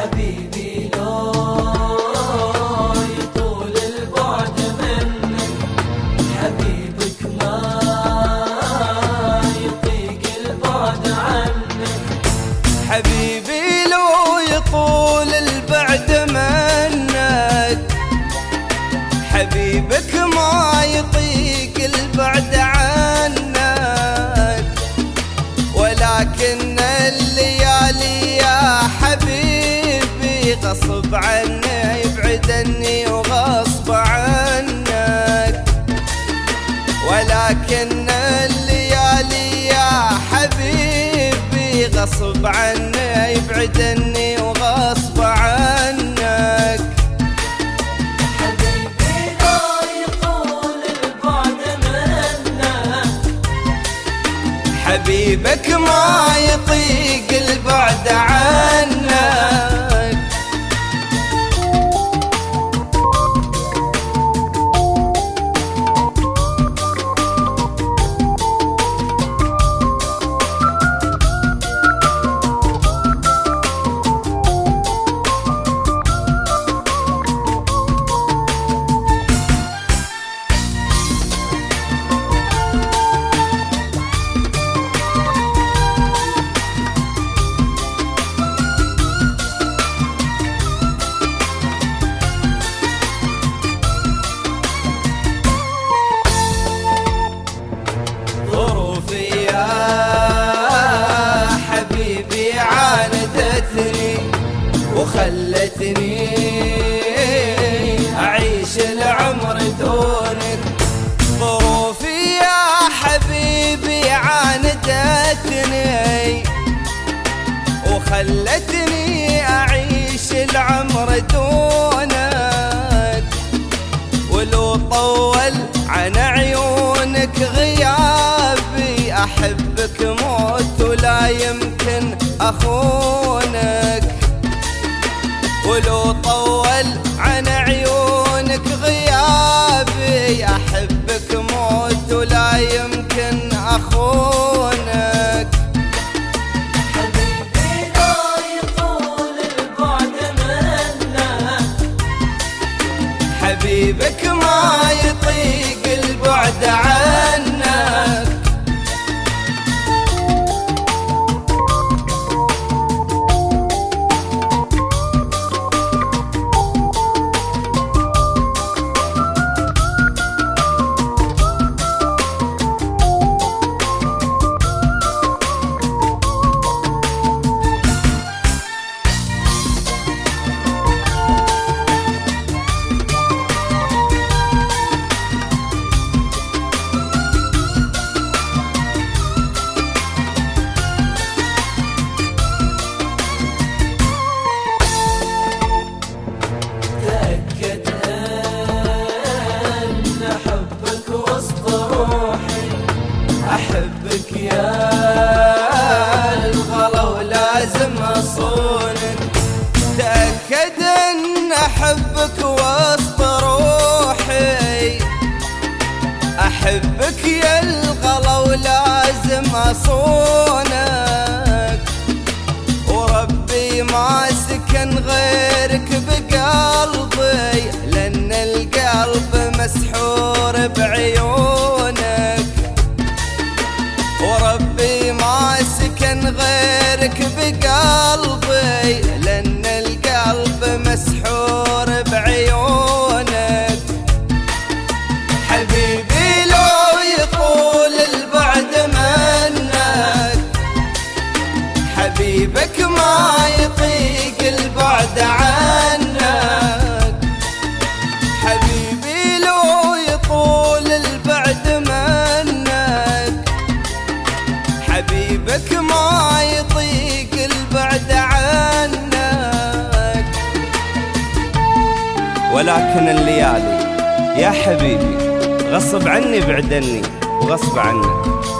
حبيبي لو يطول البعد منك، حبيبك ما يطيق البعد عنك. حبيبي لو يطول البعد منك، حبيبك ما يطيق البعد عنك. ولكن الليالي يا حبيبي غصب عني يبعدني وغصب عنك. ولكن الليالي يا حبيبي غصب عني يبعدني وغصب عنك. حبيبي لو يطول البعد منك، حبيبك ما يطيق البعد عنك. وخلتني أعيش العمر دونك. ظروفي يا حبيبي عاندتني وخلتني أعيش العمر دونك. ولو طول عن عيونك غيابي أحبك موت ولا يمكن أخونك. ولو طول عن عيونك غيابي أحبك موت ولا يمكن أخونك. حبيبي لو يطول البعد منك، حبيبك ما يطيق البعد عنك. أحبك يا الغلا ولازم أصونك. تأكد أن أحبك وسط روحي. أحبك يا الغلا ولازم أصونك. وربي ما سكن غيرك بقلبي، لأن القلب مسحور بعيونك. وربي ما سكن غيرك بقلبي، لأن القلب مسحور بعيونك. حبيبي لو يطول البعد منك، حبيبك ما يطيق البعد عنك. حبيبي لو يطول البعد منك، حبيبك ما يطيق البعد عنك. ولكن الليالي يا حبيبي غصب عني بعدني وغصب عنك.